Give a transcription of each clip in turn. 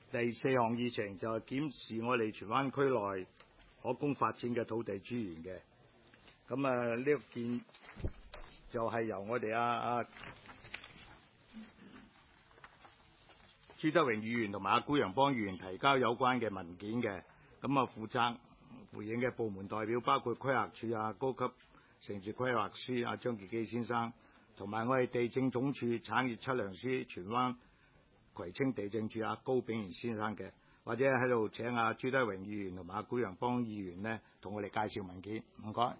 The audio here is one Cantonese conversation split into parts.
第4項議程就係檢視我哋荃灣區內可供發展嘅土地資源嘅。咁呢一件就係由我哋朱德榮議員同埋古陽邦議員提交有關嘅文件嘅。咁負責回應嘅部門代表包括規劃署高級城市規劃師張傑基先生，同埋我哋地政總署產業測量師荃灣葵青地政處高炳賢先生嘅。或者喺度請朱德榮議員同埋古陽邦議員呢，同我哋介紹文件。唔該。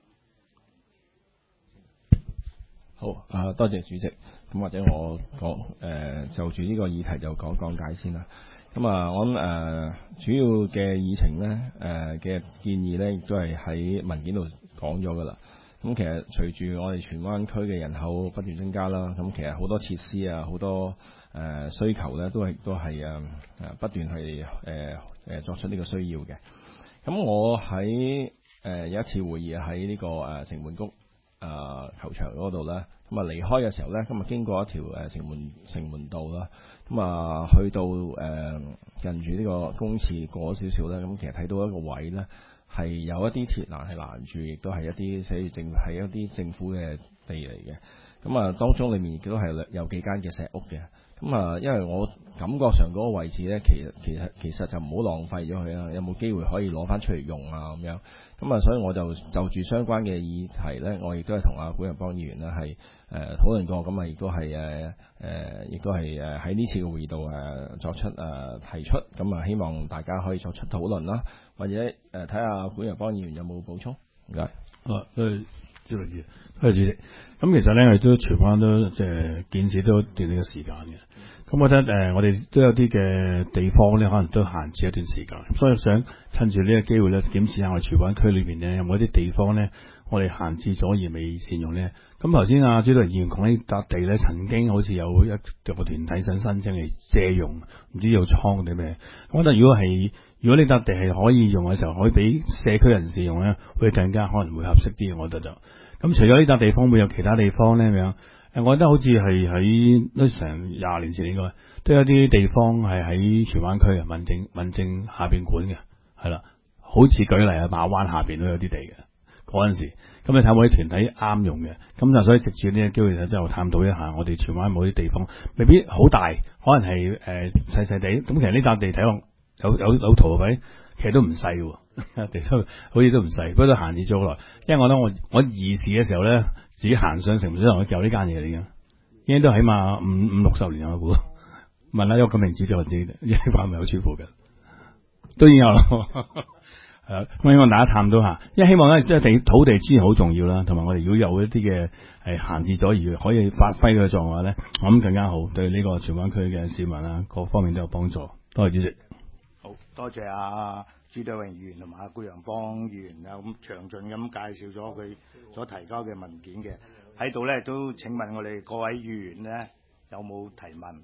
好，多謝主席。咁或者我講就住呢個議題就講解先啦。咁我諗主要嘅議程咧嘅建議咧，亦都係喺文件度講咗噶啦。咁其實隨住我哋荃灣區嘅人口不斷增加啦，咁其實好多設施好多需求咧，都係不斷係作出呢個需要嘅。咁我喺有一次會議喺呢個城門谷球場嗰度咧，咁離開嘅時候咧，咁經過一條城門道啦，咁去到近住呢個公廁過少少咧，咁其實睇到一個位咧係有一啲鐵欄係攔住，亦都係一啲係一啲政府嘅地嚟嘅。咁當中裡面亦都係有幾間嘅石屋嘅。咁因為我感覺上嗰個位置咧，其實就唔好浪費咗佢啦。有冇機會可以攞翻出嚟用咁樣？咁所以我就住相關嘅議題咧，我亦都係同古陽邦議員咧係討論過。咁亦都係喺呢次嘅會議度作出提出。咁希望大家可以作出討論啦，或者睇下古陽邦議員有冇補充。唔該。 朱律師，多謝主席。咁其實咧，我哋都荃灣都即係建設都一段呢個時間嘅。咁我覺得我哋都有啲嘅地方咧，可能都閒置一段時間。所以想趁住呢個機會咧，檢視下我哋荃灣區裏邊咧有冇一啲地方咧，我哋閒置咗而未善用咧。咁頭先朱德榮議員講呢笪地咧，曾經好似有一個團體想申請嚟借用，唔知有倉定咩？我覺得如果呢笪地係可以用嘅時候，可以俾社區人士用咧，會更加可能會合適啲。我覺得就咁，除咗呢笪地方，會有其他地方咧咁樣。我覺得好似係喺都成20年前應該都有啲地方係喺荃灣區嘅民政下邊管嘅，係啦。好似舉例馬灣下邊都有啲地嘅嗰陣時。咁你睇下冇啲團體啱用嘅，咁就所以藉住呢個機會就真係探討一下我哋荃灣某啲地方，未必好大，可能係細細地。咁其實呢笪地睇落有圖係咪？其實都唔細喎，地都好似都唔細，不過都閒置咗好耐。因為我覺得我兒時嘅時候咧，自己行上城門水塘有呢間嘢嚟嘅，應該都起碼50-60年我估。問下有個名字就知，呢塊咪好舒服嘅，都已經有啦。我希望大家探討下，因為希望咧即係土地資源好重要啦，同埋我哋如果有一啲嘅係閒置咗而可以發揮嘅作用嘅話咧，我諗更加好，對呢個荃灣區嘅市民各方面都有幫助。多謝主席。 好多謝朱德榮議員同埋古陽邦議員咁詳盡咁介紹咗佢所提交嘅文件嘅。喺度咧都請問我哋各位議員咧有冇提問？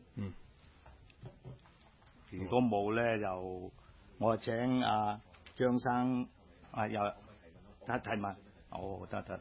如果冇咧，就我請張生有提問。得。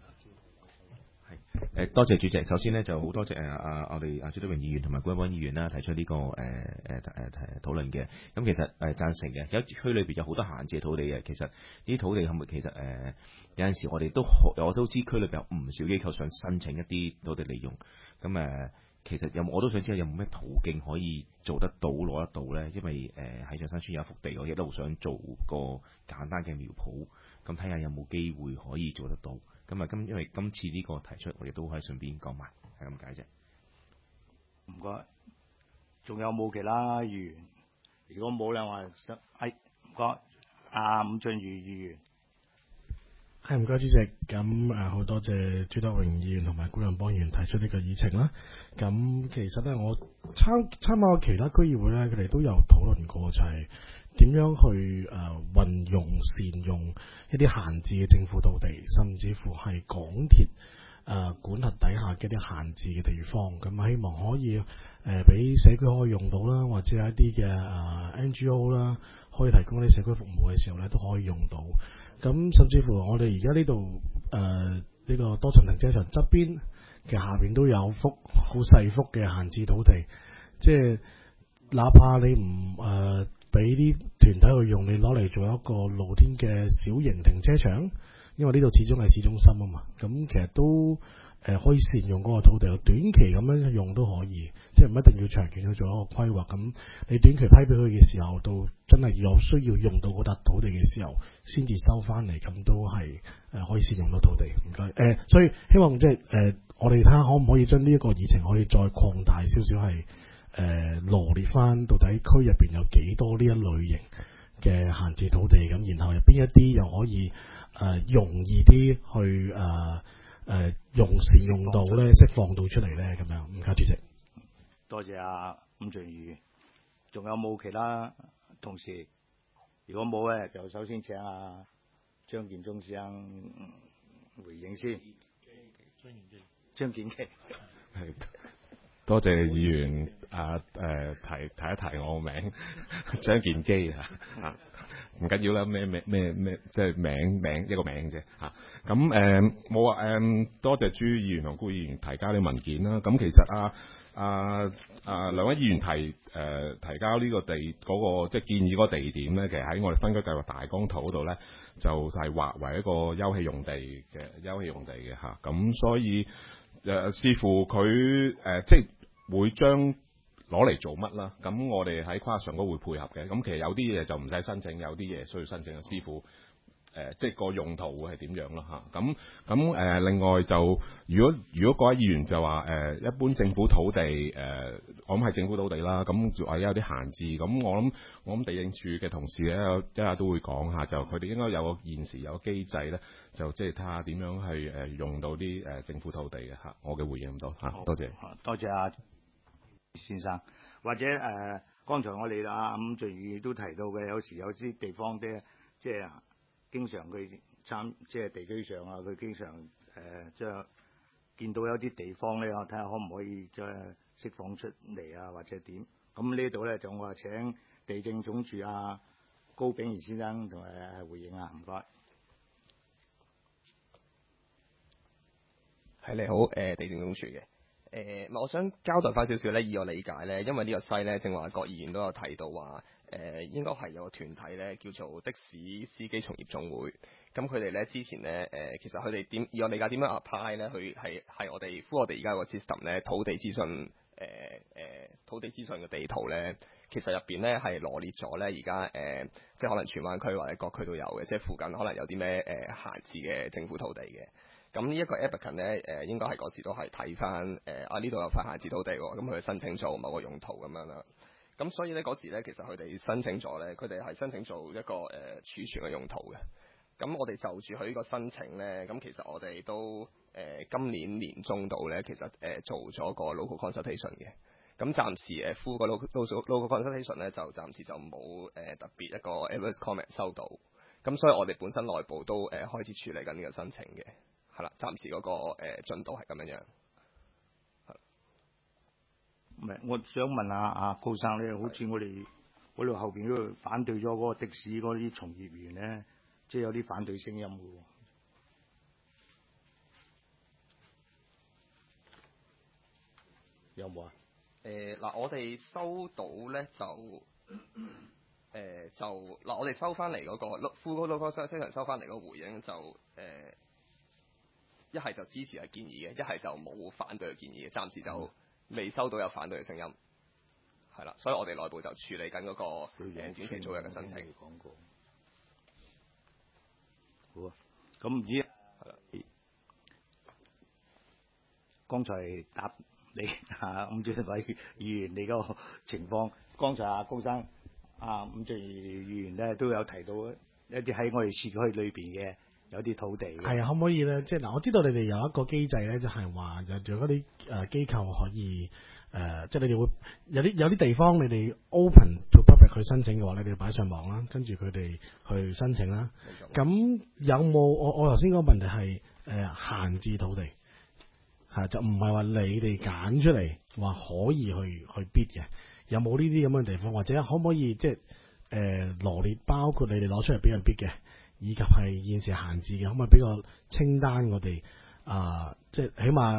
多謝主席。首先呢，就好多謝我哋朱德榮議員同埋古陽邦議員啦，提出呢個討論嘅。咁其實贊成嘅。有區裏邊有好多閒置嘅土地嘅。其實呢啲土地係咪其實有陣時我都知區裏邊有唔少機構想申請一啲土地利用。咁其實我都想知道有冇咩途徑可以做得到攞得到咧？因為喺象山村有一幅地，我亦都好想做個簡單嘅苗圃，咁睇下有冇機會可以做得到。因為今次呢個提出，我哋都可以順便講埋，係咁解啫。 唔該。仲有冇其他議員？如果冇咧，我係唔該。伍俊瑜議員。 係唔該主席。咁好多謝朱德榮議員同埋古陽邦議員提出呢個議程啦。咁其實咧，我參考其他區議會咧，佢哋都有討論過，就係點樣去運用善用一啲閒置嘅政府土地，甚至乎係港鐵管轄底下嘅一啲閒置嘅地方。咁希望可以俾社區可以用到啦，或者係一啲嘅NGO 啦，可以提供啲社區服務嘅時候咧，都可以用到。咁甚至乎我哋而家呢度呢個多層停車場側邊嘅下邊都有幅好細幅嘅閒置土地，即係哪怕你唔俾啲團體去用，你攞嚟做一個露天嘅小型停車場，因為呢度始終係市中心啊嘛。咁其實都可以善用嗰個土地，短期咁樣用都可以，即係唔一定要長遠去做一個規劃。咁你短期批俾佢嘅時候，到真係有需要用到嗰笪土地嘅時候，先至收翻嚟，咁都係可以善用到土地。唔該。所以希望即係我哋睇下可唔可以將呢一個議程可以再擴大少少，係羅列翻到底區入邊有幾多呢一類型嘅閒置土地，咁然後入邊一啲又可以容易啲去善用到咧，釋放到出嚟咧，咁樣。唔該，主席。 多謝阿伍俊議員。仲有冇其他同事？如果冇咧，就首先請阿張建宗先生回應先。張建基。 多謝議員提一提我個名張建基啊，唔緊要啦，咩即係名一個名啫嚇。咁冇啊，多謝朱議員同顧議員提交啲文件啦。咁其實兩位議員提交呢個嗰個即係建議嗰個地點咧，其實喺我哋分區計劃大綱圖嗰度咧，就係劃為一個休憩用地嘅嚇。咁所以視乎佢即係會將攞嚟做乜啦？咁我哋喺規劃上都會配合嘅。咁其實有啲嘢就唔使申請，有啲嘢需要申請嘅。師傅即係個用途會係點樣咯嚇？咁另外就如果各位議員就話一般政府土地我諗係政府土地啦，咁就話有啲閒置，咁我諗地政處嘅同事咧一下都會講下，就佢哋應該有個現時有個機制咧，就即係睇下點樣去用到啲政府土地嘅嚇。我嘅回應咁多嚇，多謝。 多謝阿先生，或者剛才我哋阿伍俊議員都提到嘅，有時有啲地方啲即係經常佢即係地區上啊，佢經常即係見到有啲地方咧，我睇下可唔可以即係釋放出嚟啊，或者點？咁呢度咧就我話請地政總署阿高炳賢先生同埋回應啊，唔該。 係你好，地政總署嘅。我想交代翻少少咧，以我理解咧，因為呢個西咧，正話郭議員都有提到話，應該係有個團體咧叫做的士司機從業總會。咁佢哋咧之前咧，其實佢哋以我理解點樣 apply 咧，佢係我哋而家個 system 咧，土地資訊嘅地圖咧，其實入邊咧係羅列咗咧，而家即係可能荃灣區或者各區都有嘅，即係附近可能有啲咩閒置嘅政府土地嘅。咁呢一個 applicant 咧，應該係嗰時都係睇翻呢度有塊閒置土地喎，咁佢申請做某個用途咁樣啦。咁所以咧嗰時咧，其實佢哋申請咗咧，佢哋係申請做一個儲存嘅用途嘅。咁我哋就住佢呢個申請咧，咁其實我哋都今年年中度咧，其實做咗個 local consultation 嘅。咁暫時full 個 local consultation 咧，就暫時就冇特別一個 adverse comment 收到。咁所以我哋本身內部都開始處理緊呢個申請嘅。係啦，暫時嗰個進度係咁樣樣。 唔係，我想問下阿高生咧，好似我哋嗰度後邊嗰度反對咗嗰個的士嗰啲從業員咧，即係有啲反對聲音嘅喎。有冇啊？ 嗱，我哋收到咧我哋收翻嚟嗰個 full local consultation 收翻嚟嗰個回應就一係就支持嘅建議嘅，一係就冇反對嘅建議嘅，暫時就未收到有反對嘅聲音，係啦，所以我哋內部就處理緊嗰個短期租約嘅申請。 講過好啊，咁唔知係啦，剛才答你伍俊偉議員你個情況，剛才阿高生伍俊議員咧都有提到一啲喺我哋市區裏邊嘅。有啲土地係啊，可唔可以咧？即係嗱，我知道你哋有一個機制咧，就係話就嗰啲機構可以即係你哋會有啲地方你哋 open to public 去申請嘅話，你哋擺上網啦，跟住佢哋去申請啦。咁有冇我頭先嗰個問題係閒置土地就唔係話你哋揀出嚟話可以去 bid 嘅？有冇呢啲咁嘅地方？或者可唔可以即係羅列包括你哋攞出嚟俾人 bid 嘅？以及係現時閒置嘅，可唔可以俾個清單我哋即係起碼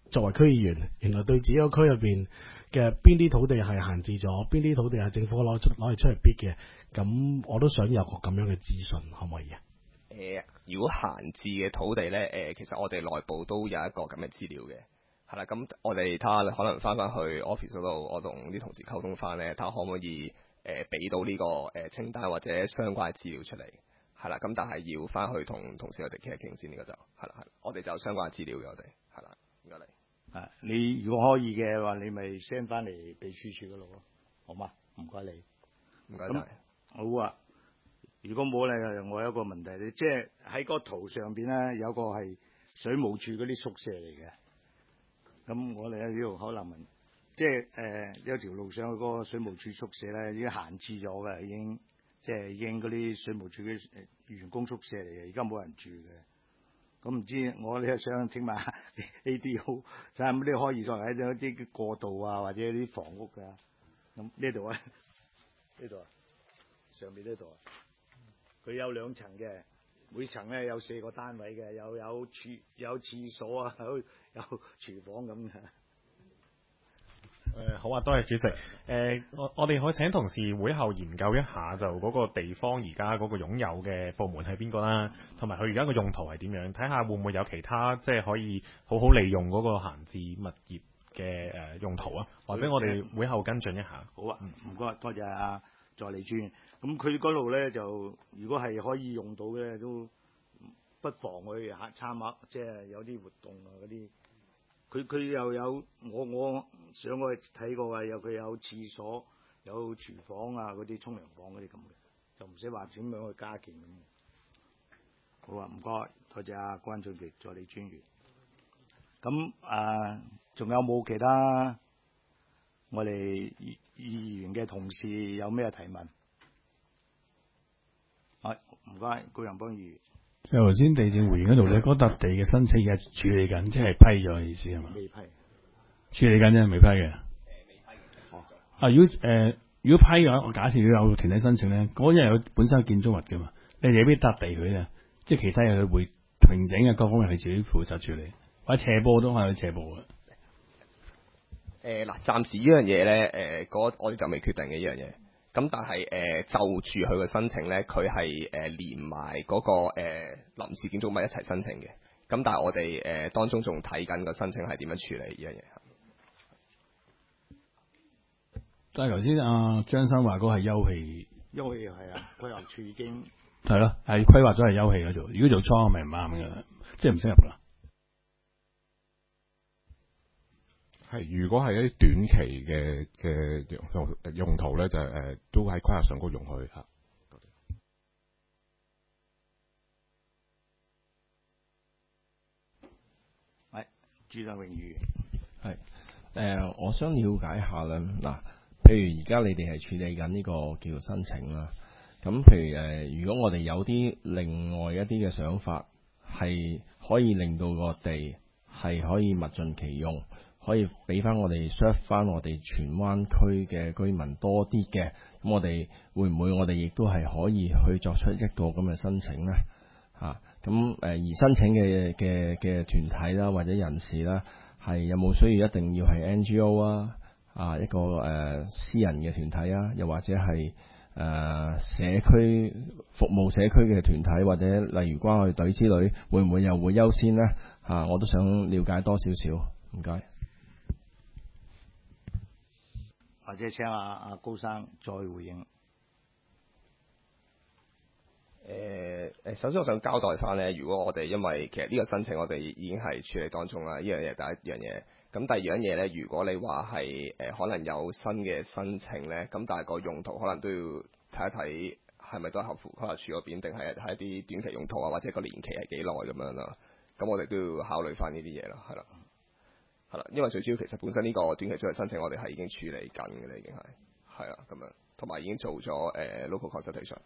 作為區議員，原來對自己個區入邊嘅邊啲土地係閒置咗，邊啲土地係政府攞嚟出嚟 bid 嘅，咁我都想有個咁樣嘅資訊，可唔可以啊？ 如果閒置嘅土地咧，其實我哋內部都有一個咁嘅資料嘅，係啦。咁我哋睇下可能翻去 office 嗰度，我同啲同事溝通翻咧，睇下可唔可以俾到呢個清單或者相關嘅資料出嚟，係啦。咁但係要翻去同同事我哋傾一傾先，呢個就係啦，我哋就有相關嘅資料嘅，我哋係啦，唔該你。 你如果可以嘅話，你咪 send 翻嚟秘書處嗰度咯，好嗎？唔該你， 唔該晒。 好啊。如果冇咧，我有一個問題，你即係喺個圖上邊咧有個係水務署嗰啲宿舍嚟嘅。咁我哋喺呢度可能問，即係有條路上去嗰個水務署宿舍咧已經閒置咗嘅，已經嗰啲水務署嘅員工宿舍嚟嘅，而家冇人住嘅。咁唔知我哋想請問 ADO， 睇下有啲可以作為一啲過渡啊，或者啲房屋㗎。咁呢度啊，呢度啊，上面呢度啊。佢有2層嘅，每層咧有4個單位嘅，有廁所啊，有廚房咁嘅。 好啊，多謝主席。我哋可以請同事會後研究一下，就嗰個地方而家嗰個擁有嘅部門係邊個啦，同埋佢而家個用途係點樣，睇下會唔會有其他即係可以好好利用嗰個閒置物業嘅用途啊，或者我哋會後跟進一下。 好啊，唔該，多謝啊助理專員。咁佢嗰度咧就如果係可以用到嘅，都不妨去參考，即係有啲活動啊嗰啲。佢又有我上過去睇過啊，佢有廁所、有廚房啊嗰啲沖涼房嗰啲咁嘅，就唔使話點樣去加建咁。好啊，唔該，多謝啊關俊傑助理專員。咁仲有冇其他我哋議員嘅同事有咩提問？唔該，高陽邦議員。 就頭先地政回應嗰度咧，嗰笪地嘅申請嘅處理緊，即係批咗嘅意思係嘛？ 未批。 處理緊啫，未批嘅。 未批。 哦。如果批嘅話，我假設要有團體申請咧，嗰因為有本身有建築物嘅嘛，你未必笪地佢嘅，即係其他嘢佢會平整嘅各方面係自己負責處理，或者斜坡都係去斜坡嘅。 嗱，暫時呢樣嘢咧，我哋就未決定嘅呢樣嘢。咁但係就住佢嘅申請咧，佢係連埋嗰個臨時建築物一齊申請嘅。咁但係我哋當中仲睇緊個申請係點樣處理呢樣嘢。 但係頭先阿張生話嗰個係休憩， 休憩係啊，規劃處已經係咯，係規劃咗係休憩嗰度。如果做倉咪唔啱嘅，即係唔適合啦。 係，如果係一啲短期嘅用途咧，就都喺規劃上高容許嚇。 係，朱立榮議員。 係，我想了解下啦。嗱，譬如而家你哋係處理緊呢個叫做申請啦。咁譬如如果我哋有啲另外一啲嘅想法，係可以令到個地係可以物盡其用，可以俾翻我哋 serve 翻我哋荃灣區嘅居民多啲嘅，咁我哋會唔會我哋亦都係可以去作出一個咁嘅申請呢？咁而申請嘅團體啦或者人士啦，係有冇需要一定要係 NGO 一個私人嘅團體啊，又或者係社區服務社區嘅團體，或者例如關愛隊之類，會唔會又會優先呢？我都想了解多少少，唔該。 或者請阿高生再回應。 首先我想交代翻咧，如果我哋因為其實呢個申請我哋已經係處理當中啦，呢樣嘢第一樣嘢。咁第二樣嘢咧，如果你話係可能有新嘅申請咧，咁但係個用途可能都要睇一睇係咪都係合乎規劃署嗰邊，定係一啲短期用途啊，或者個年期係幾耐咁樣啦。咁我哋都要考慮翻呢啲嘢啦，係啦。係啦，因為最主要其實本身呢個短期租約申請我哋係已經處理緊嘅啦，已經係啦咁樣，同埋已經做咗local consultation。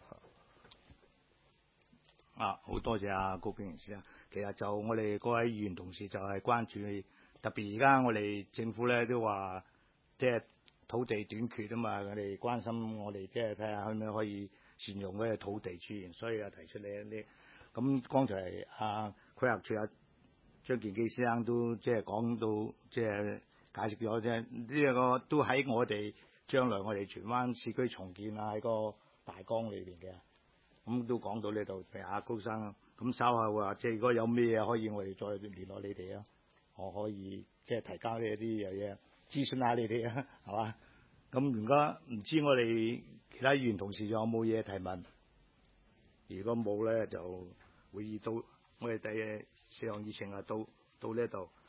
好多謝阿高景賢先生。其實就我哋各位議員同事就係關注，特別而家我哋政府咧都話，即係土地短缺啊嘛，我哋關心我哋即係睇下可唔可以善用嗰啲土地資源，所以提出你咁剛才規劃處張建基先生都即係講到即係解釋咗啫，呢個都喺我哋將來我哋荃灣市區重建啊喺個大綱裏邊嘅，咁都講到呢度。譬如阿高生，咁稍後話即係如果有咩嘢可以我哋再聯絡你哋啊，我可以即係提交呢一啲嘢諮詢下你哋啊，係嘛？咁如果唔知我哋其他議員同事仲有冇嘢提問？如果冇咧，就會議到我哋第4項議程啊，到呢度。